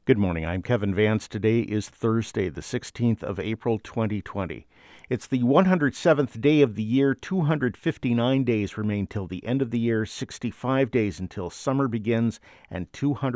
Good morning. I'm Kevin Vance. Today is Thursday, the 16th of April, 2020. It's the 107th day of the year. 259 days remain till the end of the year, 65 days until summer begins, and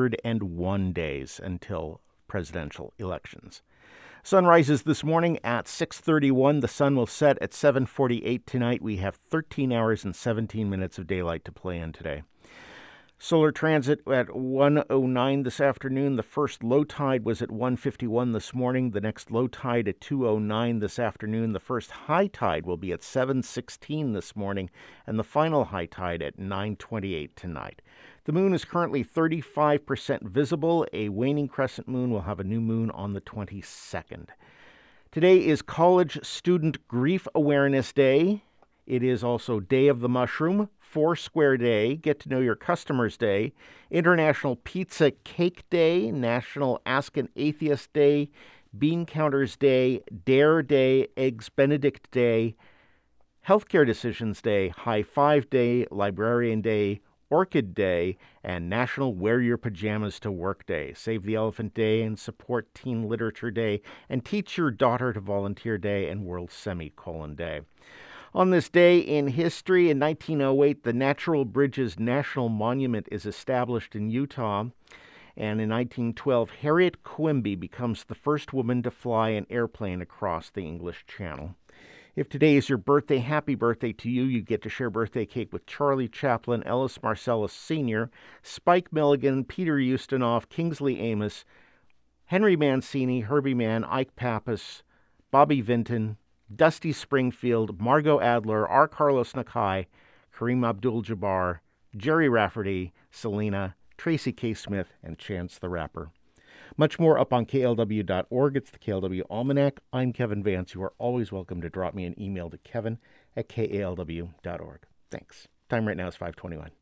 201 days until presidential elections. Sun rises this morning at 6:31. The sun will set at 7:48 tonight. We have 13 hours and 17 minutes of daylight to play in today. Solar transit at 1:09 this afternoon. The first low tide was at 1:51 this morning. The next low tide at 2:09 this afternoon. The first high tide will be at 7:16 this morning, and the final high tide at 9:28 tonight. The moon is currently 35% visible. A waning crescent moon will have a new moon on the 22nd. Today is College Student Grief Awareness Day. It is also Day of the Mushroom, Foursquare Day, Get to Know Your Customers Day, International Pizza Cake Day, National Ask an Atheist Day, Bean Counters Day, Dare Day, Eggs Benedict Day, Healthcare Decisions Day, High Five Day, Librarian Day, Orchid Day, and National Wear Your Pajamas to Work Day, Save the Elephant Day, and Support Teen Literature Day, and Teach Your Daughter to Volunteer Day, and World Semicolon Day. On this day in history, in 1908, the Natural Bridges National Monument is established in Utah. And in 1912, Harriet Quimby becomes the first woman to fly an airplane across the English Channel. If today is your birthday, happy birthday to you. You get to share birthday cake with Charlie Chaplin, Ellis Marcellus Sr., Spike Milligan, Peter Ustinov, Kingsley Amos, Henry Mancini, Herbie Mann, Ike Pappas, Bobby Vinton, Dusty Springfield, Margot Adler, R. Carlos Nakai, Kareem Abdul-Jabbar, Jerry Rafferty, Selena, Tracy K. Smith, and Chance the Rapper. Much more up on KLW.org. It's the KLW Almanac. I'm Kevin Vance. You are always welcome to drop me an email to kevin@KALW.org. Thanks. Time right now is 5:21.